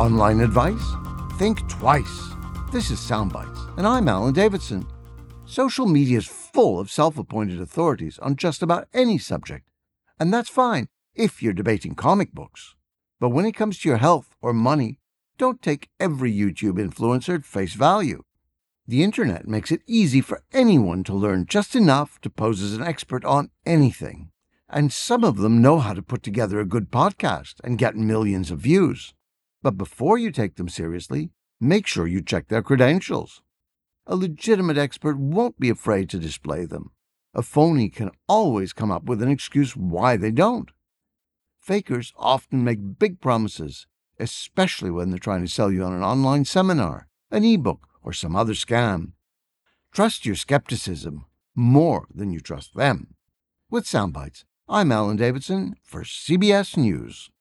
Online advice? Think twice. This is Soundbites, and I'm Alan Davidson. Social media is full of self-appointed authorities on just about any subject, and that's fine if you're debating comic books. But when it comes to your health or money, don't take every YouTube influencer at face value. The internet makes it easy for anyone to learn just enough to pose as an expert on anything. And some of them know how to put together a good podcast and get millions of views. But before you take them seriously, make sure you check their credentials. A legitimate expert won't be afraid to display them. A phony can always come up with an excuse why they don't. Fakers often make big promises, especially when they're trying to sell you on an online seminar, an ebook, or some other scam. Trust your skepticism more than you trust them. With Soundbites, I'm Alan Davidson for CBS News.